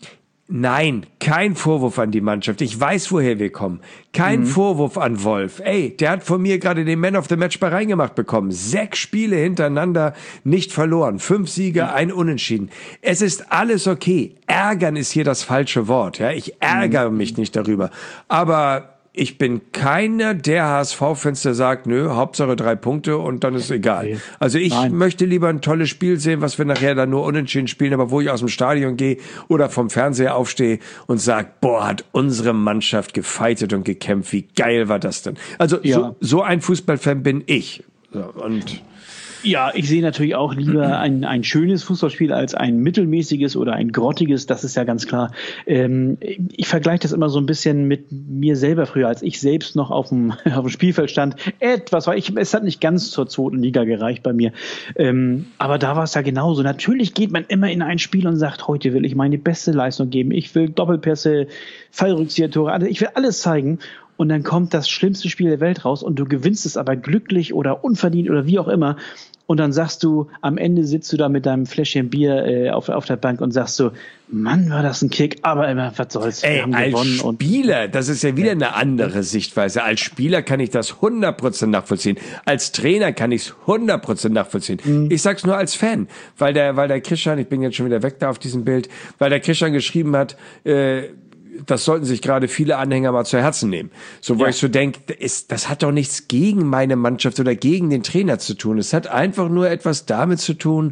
Nein, kein Vorwurf an die Mannschaft. Ich weiß, woher wir kommen. Kein mhm. Vorwurf an Wolf. Ey, der hat von mir gerade den Man of the Match bei reingemacht bekommen. Sechs Spiele hintereinander nicht verloren. Fünf Siege, mhm. ein Unentschieden. Es ist alles okay. Ärgern ist hier das falsche Wort. Ja, ich ärgere mhm. mich nicht darüber. Aber ich bin keiner der H S V-Fans, der sagt, nö, Hauptsache drei Punkte und dann ist egal. Okay. Also ich Nein. möchte lieber ein tolles Spiel sehen, was wir nachher dann nur unentschieden spielen, aber wo ich aus dem Stadion gehe oder vom Fernseher aufstehe und sage, boah, hat unsere Mannschaft gefeitet und gekämpft, wie geil war das denn? Also ja. so, so ein Fußballfan bin ich. So, und ja, ich sehe natürlich auch lieber ein, ein schönes Fußballspiel als ein mittelmäßiges oder ein grottiges, das ist ja ganz klar. Ähm, ich vergleiche das immer so ein bisschen mit mir selber früher, als ich selbst noch auf dem, auf dem Spielfeld stand. Etwas, weil ich, es hat nicht ganz zur zweiten Liga gereicht bei mir. Ähm, aber da war es ja genauso. Natürlich geht man immer in ein Spiel und sagt, heute will ich meine beste Leistung geben. Ich will Doppelpässe, Fallrückzieher-Tore, also ich will alles zeigen. Und dann kommt das schlimmste Spiel der Welt raus und du gewinnst es aber glücklich oder unverdient oder wie auch immer. Und dann sagst du, am Ende sitzt du da mit deinem Fläschchen Bier äh, auf, auf der Bank und sagst so, Mann, war das ein Kick, aber immer, was soll's, wir Ey, haben als gewonnen. Spieler, und das ist ja wieder eine andere Sichtweise. Als Spieler kann ich das hundert Prozent nachvollziehen. Als Trainer kann ich es hundert Prozent nachvollziehen. Mhm. Ich sag's nur als Fan, weil der, weil der Christian, ich bin jetzt schon wieder weg da auf diesem Bild, weil der Christian geschrieben hat, äh, das sollten sich gerade viele Anhänger mal zu Herzen nehmen. So, wo ja. ich so denke, das, das hat doch nichts gegen meine Mannschaft oder gegen den Trainer zu tun. Es hat einfach nur etwas damit zu tun,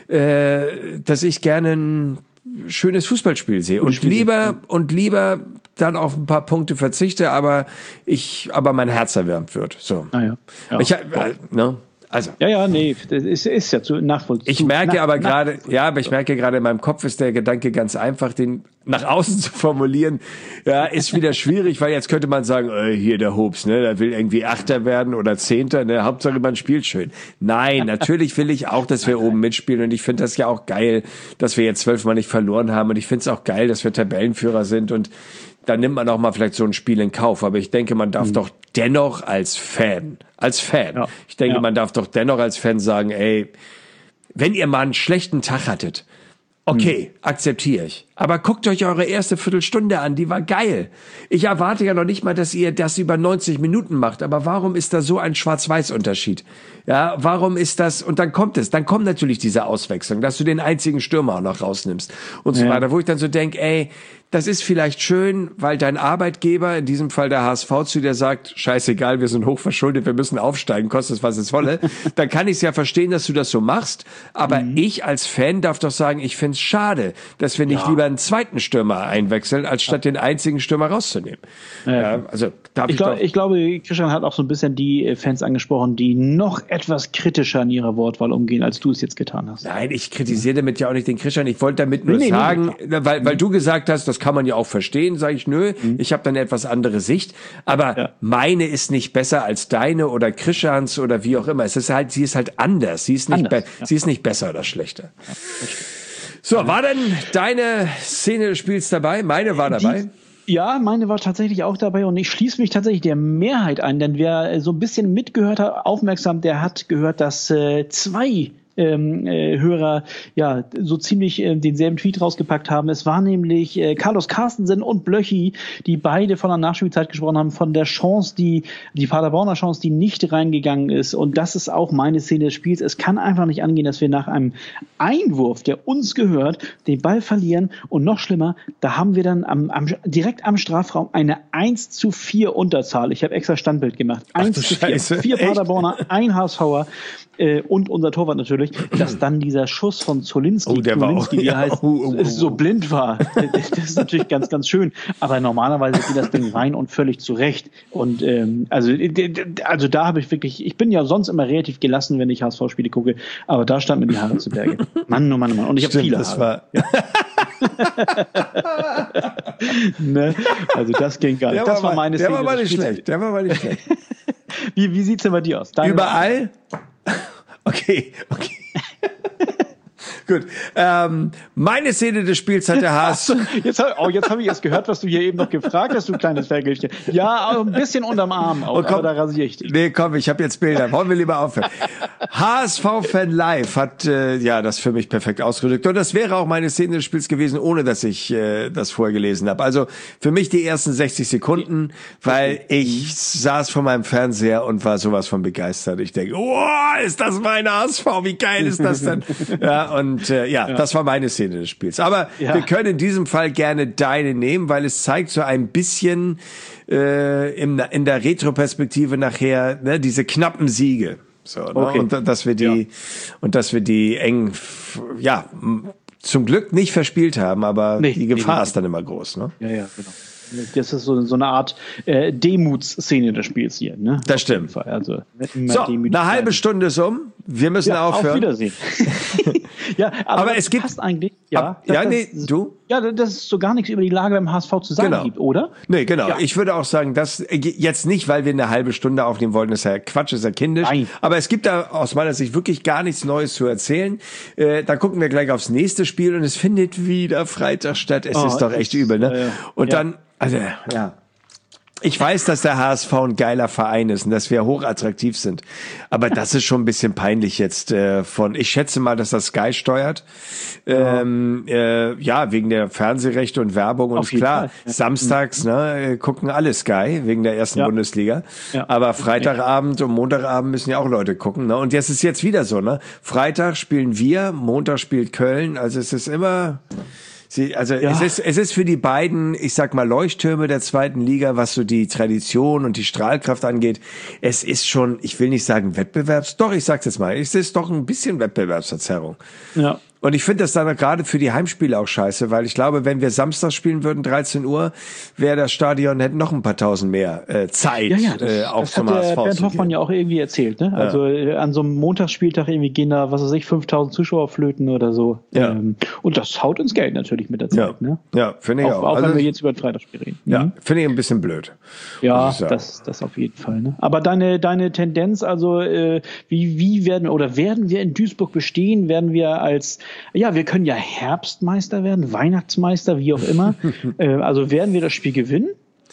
äh, dass ich gerne ein schönes Fußballspiel sehe und lieber und lieber dann auf ein paar Punkte verzichte, aber ich, aber mein Herz erwärmt wird. So. Ah ja. Ja. Ich, äh, ne? Also. Ja, ja, nee, das ist, ist ja zu nachvollziehbar. Ich merke nach, aber gerade, ja, aber ich merke gerade, in meinem Kopf ist der Gedanke ganz einfach, den nach außen zu formulieren, ja, ist wieder schwierig, weil jetzt könnte man sagen, äh, hier der Hobbs, ne, der will irgendwie Achter werden oder Zehnter, ne, Hauptsache man spielt schön. Nein, natürlich will ich auch, dass wir oben mitspielen und ich finde das ja auch geil, dass wir jetzt zwölfmal nicht verloren haben und ich finde es auch geil, dass wir Tabellenführer sind und dann nimmt man auch mal vielleicht so ein Spiel in Kauf. Aber ich denke, man darf mhm. doch dennoch als Fan, als Fan, ja. ich denke, ja. man darf doch dennoch als Fan sagen, ey, wenn ihr mal einen schlechten Tag hattet, okay, mhm. akzeptiere ich. Aber guckt euch eure erste Viertelstunde an, die war geil. Ich erwarte ja noch nicht mal, dass ihr das über neunzig Minuten macht. Aber warum ist da so ein Schwarz-Weiß-Unterschied? Ja, warum ist das? Und dann kommt es, dann kommt natürlich diese Auswechslung, dass du den einzigen Stürmer auch noch rausnimmst und so ja. weiter. Wo ich dann so denke, ey, das ist vielleicht schön, weil dein Arbeitgeber, in diesem Fall der H S V, zu dir sagt, scheißegal, wir sind hochverschuldet, wir müssen aufsteigen, kostet es, was es wolle. Dann kann ich es ja verstehen, dass du das so machst. Aber mhm. ich als Fan darf doch sagen, ich find's schade, dass wir nicht ja. lieber einen zweiten Stürmer einwechseln, als statt den einzigen Stürmer rauszunehmen. Ja. Ja, also darf ich, ich, glaub, doch ich glaube, Christian hat auch so ein bisschen die Fans angesprochen, die noch etwas kritischer in ihrer Wortwahl umgehen, als du es jetzt getan hast. Nein, ich kritisiere damit ja auch nicht den Christian. Ich wollte damit nur nee, nee, sagen, nee. weil, weil du gesagt hast, das kann man ja auch verstehen, sage ich, nö, mhm. ich habe dann eine etwas andere Sicht. Aber ja. meine ist nicht besser als deine oder Christians oder wie auch immer. Es ist halt, sie ist halt anders. Sie ist nicht, anders, be- ja. sie ist nicht besser oder schlechter. Ja, so, war denn deine Szene des Spiels dabei? Meine war dabei. Die Ja, meine war tatsächlich auch dabei und ich schließe mich tatsächlich der Mehrheit an, denn wer so ein bisschen mitgehört hat, aufmerksam, der hat gehört, dass äh, zwei Ähm, äh, Hörer ja so ziemlich äh, denselben Tweet rausgepackt haben. Es war nämlich äh, Carlos Carstensen und Blöchi, die beide von der Nachspielzeit gesprochen haben, von der Chance, die die Paderborner Chance, die nicht reingegangen ist. Und das ist auch meine Szene des Spiels. Es kann einfach nicht angehen, dass wir nach einem Einwurf, der uns gehört, den Ball verlieren. Und noch schlimmer, da haben wir dann am, am, direkt am Strafraum eine eins zu vier Unterzahl. Ich habe extra Standbild gemacht. eins zu vier. Vier Paderborner, ein HSVer. Äh, und unser Torwart natürlich, dass dann dieser Schuss von Zolinski, oh, der Zolinski war auch, wie er ja, heißt, oh, oh, oh. so blind war. Das ist natürlich ganz, ganz schön. Aber normalerweise geht das Ding rein und völlig zurecht. Und ähm, also, also da habe ich wirklich, ich bin ja sonst immer relativ gelassen, wenn ich H S V-Spiele gucke, aber da stand mir die Haare zu Berge. Mann, oh Mann, oh Mann. Und ich habe viele das Haare. War ne? Also das ging gar nicht. Der das war, war meine Der Szene war mal nicht schlecht. Der war mal nicht schlecht. Wie, wie sieht's denn bei dir aus? Deine Überall? Okay, okay. Gut. Ähm, meine Szene des Spiels hat der Haas. Jetzt habe oh, jetzt hab ich erst gehört, was du hier eben noch gefragt hast, du kleines Ferkelchen. Ja, ein bisschen unterm Arm auch, oh, komm, aber da rasiere ich dich. Nee, komm, ich habe jetzt Bilder. Wollen wir lieber aufhören. H S V-Fan Live hat äh, ja das für mich perfekt ausgedrückt. Und das wäre auch meine Szene des Spiels gewesen, ohne dass ich äh, das vorher gelesen habe. Also für mich die ersten sechzig Sekunden, weil ich saß vor meinem Fernseher und war sowas von begeistert. Ich denke, oh, ist das mein H S V? Wie geil ist das denn? Ja, und äh, ja, ja, das war meine Szene des Spiels. Aber ja. wir können in diesem Fall gerne deine nehmen, weil es zeigt so ein bisschen äh, im, in der Retroperspektive nachher ne, diese knappen Siege. So, ne? Okay. Und dass wir die ja. und dass wir die eng, ja, zum Glück nicht verspielt haben, aber nee, die Gefahr nee, nee. ist dann immer groß. Ne? Ja, ja, genau. Das ist so, so eine Art äh, Demutsszene des Spiels hier. Ne? Das stimmt. Also, so, eine halbe Stunde ist um. Wir müssen ja, aufhören. Auf Wiedersehen. ja, aber, aber es gibt passt eigentlich. Ja, ab, ja das, nee, du? Ja, dass es so gar nichts über die Lage beim H S V zu sagen genau. gibt, oder? Nee, genau. Ja. Ich würde auch sagen, dass jetzt nicht, weil wir eine halbe Stunde aufnehmen wollten, das ist ja Quatsch, das ist ja kindisch. Nein. Aber es gibt da aus meiner Sicht wirklich gar nichts Neues zu erzählen. Äh, da gucken wir gleich aufs nächste Spiel und es findet wieder Freitag statt. Es oh, ist doch echt übel, ne? Äh, und ja. dann, also, ja. Ich weiß, dass der H S V ein geiler Verein ist und dass wir hochattraktiv sind. Aber das ist schon ein bisschen peinlich jetzt äh, von, ich schätze mal, dass das Sky steuert. Ja, ähm, äh, ja wegen der Fernsehrechte und Werbung. Und klar, ja. samstags ne, gucken alle Sky wegen der ersten ja. Bundesliga. Ja. Aber Freitagabend und Montagabend müssen ja auch Leute gucken. Ne? Und jetzt ist jetzt wieder so. Ne? Freitag spielen wir, Montag spielt Köln. Also es ist immer... Sie, also ja. es ist es ist für die beiden, ich sag mal Leuchttürme der zweiten Liga, was so die Tradition und die Strahlkraft angeht. Es ist schon, ich will nicht sagen Wettbewerbs, doch ich sag's jetzt mal, es ist doch ein bisschen Wettbewerbsverzerrung. Ja. Und ich finde das dann gerade für die Heimspiele auch scheiße, weil ich glaube, wenn wir Samstag spielen würden, dreizehn Uhr, wäre das Stadion, hätte noch ein paar tausend mehr äh, Zeit. Ja, ja, das, äh, auch das hat der Bernd Hoffmann ja auch irgendwie erzählt. Ne? Ja. Also äh, an so einem Montagsspieltag irgendwie gehen da, was weiß ich, fünftausend Zuschauer flöten oder so. Ja. Ähm, und das haut ins Geld natürlich mit der Zeit. Ja, ne? ja finde ich auch. Auch, auch also, wenn wir jetzt über ein Freitagsspiel reden. Ja, mhm. finde ich ein bisschen blöd. Ja, das, das auf jeden Fall. Ne? Aber deine, deine Tendenz, also äh, wie, wie werden oder werden wir in Duisburg bestehen? Werden wir als, ja, wir können ja Herbstmeister werden, Weihnachtsmeister, wie auch immer. äh, also werden wir das Spiel gewinnen?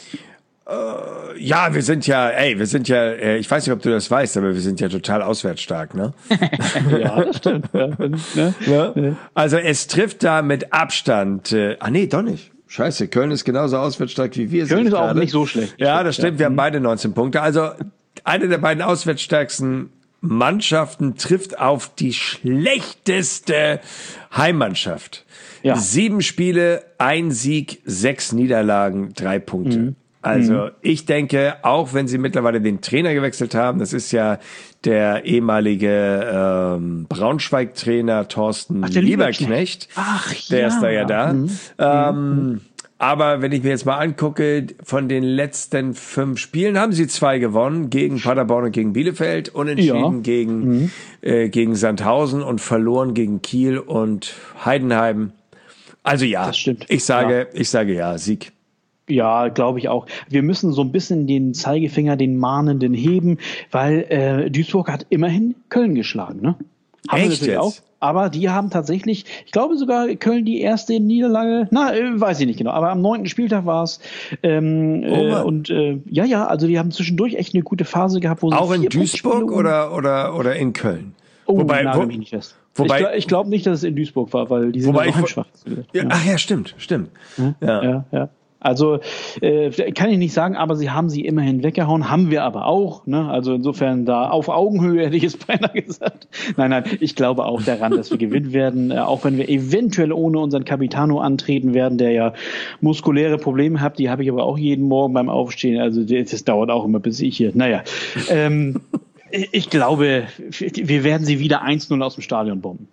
Äh, ja, wir sind ja, ey, wir sind ja, äh, ich weiß nicht, ob du das weißt, aber wir sind ja total auswärtsstark, ne? ja, das stimmt. Ja, ne? Ja? Also es trifft da mit Abstand, äh, ah nee, doch nicht. Scheiße, Köln ist genauso auswärtsstark wie wir. Köln ist auch nicht so schlecht. Ja, das stimmt, ja. Wir haben beide neunzehn Punkte. Also eine der beiden auswärtsstärksten Mannschaften trifft auf die schlechteste Heimmannschaft. Ja. Sieben Spiele, ein Sieg, sechs Niederlagen, drei Punkte. Mhm. Also mhm. ich denke, auch wenn sie mittlerweile den Trainer gewechselt haben, das ist ja der ehemalige ähm, Braunschweig-Trainer Thorsten Ach, Lieberknecht. Ach, der ja. ist da ja da. Mhm. Ähm, mhm. Aber wenn ich mir jetzt mal angucke, von den letzten fünf Spielen haben sie zwei gewonnen, gegen Paderborn und gegen Bielefeld, unentschieden ja. gegen, mhm. äh, gegen Sandhausen und verloren gegen Kiel und Heidenheim. Also ja, das stimmt. ich sage, ja. ich sage ja, Sieg. Ja, glaube ich auch. Wir müssen so ein bisschen den Zeigefinger, den Mahnenden heben, weil äh, Duisburg hat immerhin Köln geschlagen, ne? Haben Echt wir jetzt? Auch. Aber die haben tatsächlich, ich glaube sogar Köln die erste Niederlage, na, äh, weiß ich nicht genau, aber am neunten Spieltag war es. Ähm, oh äh, und äh, ja, ja, also die haben zwischendurch echt eine gute Phase gehabt. Wo sie auch in Duisburg oder, oder, oder in Köln? Oh, wobei, nagel wo, mich nicht fest. Wobei, ich, ich glaube nicht, dass es in Duisburg war, weil die sind wobei so heimschwach. Ja, ja. Ach ja, stimmt, stimmt. Ja, ja, ja. ja. Also äh, kann ich nicht sagen, aber sie haben sie immerhin weggehauen, haben wir aber auch. Ne? Also insofern da auf Augenhöhe hätte ich es beinahe gesagt. Nein, nein, ich glaube auch daran, dass wir gewinnen werden, äh, auch wenn wir eventuell ohne unseren Capitano antreten werden, der ja muskuläre Probleme hat. Die habe ich aber auch jeden Morgen beim Aufstehen. Also das, das dauert auch immer, bis ich hier. Naja, ähm, ich glaube, wir werden sie wieder eins null aus dem Stadion bomben.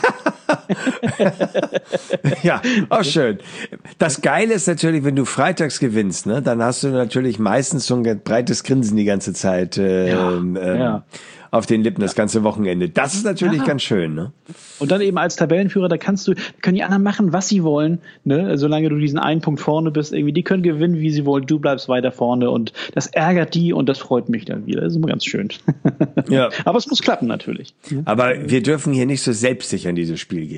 Ja, auch schön. Das Geile ist natürlich, wenn du freitags gewinnst, ne, dann hast du natürlich meistens so ein breites Grinsen die ganze Zeit äh, ja, ähm, ja. auf den Lippen das ganze Wochenende. Das ist natürlich ja. ganz schön, ne? Und dann eben als Tabellenführer, da kannst du, können die anderen machen, was sie wollen, ne? Solange du diesen einen Punkt vorne bist, irgendwie, die können gewinnen, wie sie wollen, du bleibst weiter vorne und das ärgert die und das freut mich dann wieder. Das ist immer ganz schön. Ja. Aber es muss klappen natürlich. Aber wir dürfen hier nicht so selbstsicher in dieses Spiel gehen.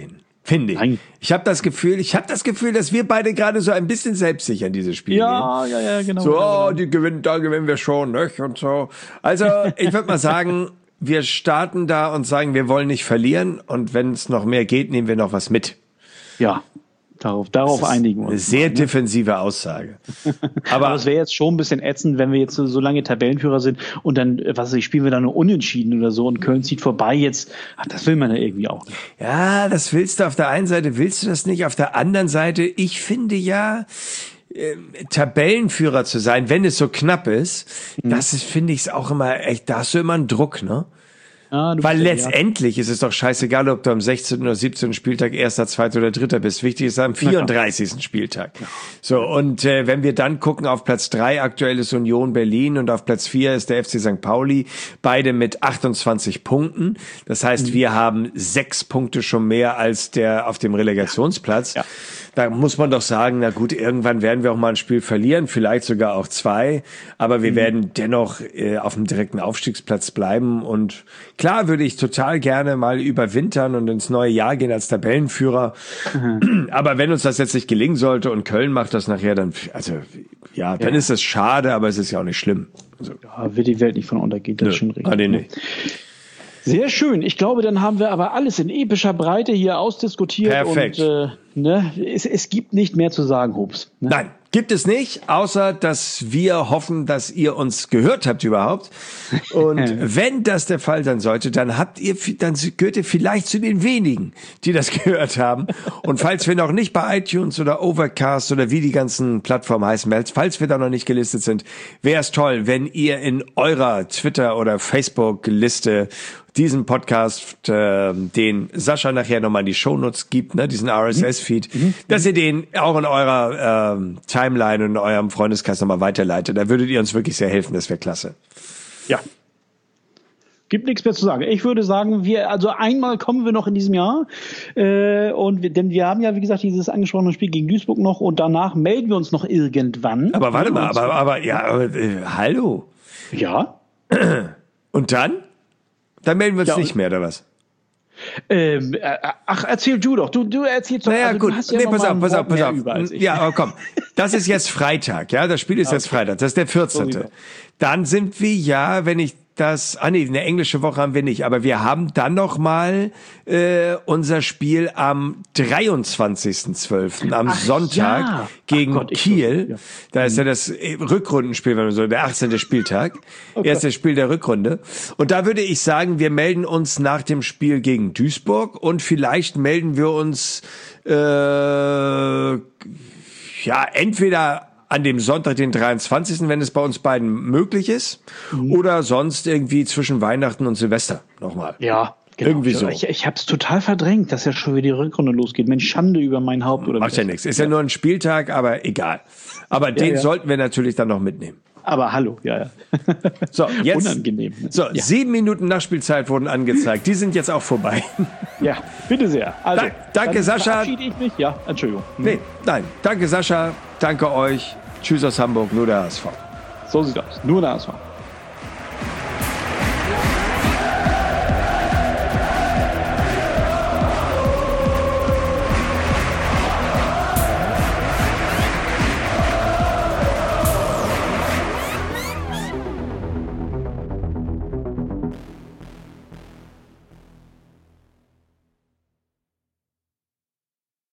Finde ich. Nein. Ich habe das Gefühl, ich habe das Gefühl, dass wir beide gerade so ein bisschen selbstsicher in dieses Spiel Ja, gehen. ja, ja, genau. So, genau. oh, die gewinnen, da gewinnen wir schon, ne? Und so. Also, ich würde mal sagen, wir starten da und sagen, wir wollen nicht verlieren. Und wenn es noch mehr geht, nehmen wir noch was mit. Ja, darauf, darauf einigen wir uns. Eine sehr mal, ne? defensive Aussage. Aber, Aber es wäre jetzt schon ein bisschen ätzend, wenn wir jetzt so lange Tabellenführer sind und dann, was weiß ich, spielen wir da nur unentschieden oder so und Köln zieht vorbei jetzt. Ach, das will man ja irgendwie auch nicht. ja, das willst du auf der einen Seite, willst du das nicht. Auf der anderen Seite, ich finde ja, äh, Tabellenführer zu sein, wenn es so knapp ist, mhm. das ist, finde ich, auch immer echt, da hast du immer einen Druck, ne? Ah, Weil bist, letztendlich ja. ist es doch scheißegal, ob du am sechzehnten oder siebzehnten Spieltag erster, zweiter oder dritter bist. Wichtig ist am vierunddreißigsten Spieltag. Ja. So, und äh, wenn wir dann gucken, auf Platz drei aktuell ist Union Berlin und auf Platz vier ist der F C Sankt Pauli, beide mit achtundzwanzig Punkten. Das heißt, mhm. wir haben sechs Punkte schon mehr als der auf dem Relegationsplatz. Ja. Ja. Da muss man doch sagen, na gut, irgendwann werden wir auch mal ein Spiel verlieren, vielleicht sogar auch zwei, aber wir mhm. werden dennoch äh, auf dem direkten Aufstiegsplatz bleiben und klar würde ich total gerne mal überwintern und ins neue Jahr gehen als Tabellenführer, mhm. aber wenn uns das jetzt nicht gelingen sollte und Köln macht das nachher, dann, also ja, dann ja. ist das schade, aber es ist ja auch nicht schlimm. Also, ja, wird die Welt nicht von untergehen, das nö, ist schon richtig. Ah, nee, nee. Sehr schön. Ich glaube, dann haben wir aber alles in epischer Breite hier ausdiskutiert. Perfekt. Und äh, ne, es, es gibt nicht mehr zu sagen, Hups. Ne? Nein, gibt es nicht, außer dass wir hoffen, dass ihr uns gehört habt überhaupt. Und wenn das der Fall sein sollte, dann habt ihr, dann gehört ihr vielleicht zu den wenigen, die das gehört haben. Und falls wir noch nicht bei iTunes oder Overcast oder wie die ganzen Plattformen heißen, falls wir da noch nicht gelistet sind, wäre es toll, wenn ihr in eurer Twitter- oder Facebook-Liste diesen Podcast, äh, den Sascha nachher nochmal in die Shownotes gibt, ne, diesen R S S-Feed, mhm. dass ihr den auch in eurer ähm, Timeline und in eurem Freundeskreis nochmal weiterleitet. Da würdet ihr uns wirklich sehr helfen, das wäre klasse. Ja. Gibt nichts mehr zu sagen. Ich würde sagen, wir, also einmal kommen wir noch in diesem Jahr, äh, und wir, denn wir haben ja, wie gesagt, dieses angesprochene Spiel gegen Duisburg noch und danach melden wir uns noch irgendwann. Aber warte mal, aber, aber, ja, aber, äh, hallo? Ja. Und dann? Dann melden wir uns ja, nicht mehr, oder was? Ähm, äh, ach, erzähl du doch. Du, du erzählst doch. Naja, also, gut. Du hast ja nee, noch pass mal auf, pass auf, pass auf. Ja, aber komm. Das ist jetzt Freitag, ja? Das Spiel ist okay. jetzt Freitag. Das ist der vierzehnte. Dann sind wir ja, wenn ich das, ah nee, eine englische Woche haben wir nicht, aber wir haben dann noch mal äh, unser Spiel am dreiundzwanzigsten zwölften am Ach, Sonntag ja. gegen Gott, Kiel. Ja. Da ist ja das Rückrundenspiel, wenn man so, der achtzehnte Spieltag. Okay. Erstes Spiel der Rückrunde. Und da würde ich sagen, wir melden uns nach dem Spiel gegen Duisburg und vielleicht melden wir uns äh, ja entweder an dem Sonntag, den dreiundzwanzigsten, wenn es bei uns beiden möglich ist, mhm. oder sonst irgendwie zwischen Weihnachten und Silvester nochmal. Ja, genau. Irgendwie so. Ich, ich habe es total verdrängt, dass ja schon wieder die Rückrunde losgeht. Mensch, Schande über mein Haupt. Oder Macht ja nichts. Ist ja. ja nur ein Spieltag, aber egal. Aber ja, den ja. sollten wir natürlich dann noch mitnehmen. Aber hallo, ja, ja. So, jetzt, unangenehm. Ne? So, ja. sieben Minuten Nachspielzeit wurden angezeigt. Die sind jetzt auch vorbei. Ja, bitte sehr. Also, da, danke, Sascha. Verabschiede ich mich? Ja, Entschuldigung. Hm. Nee, nein. Danke, Sascha. Danke euch. Tschüss aus Hamburg. Nur der H S V. So sieht aus. Nur der H S V.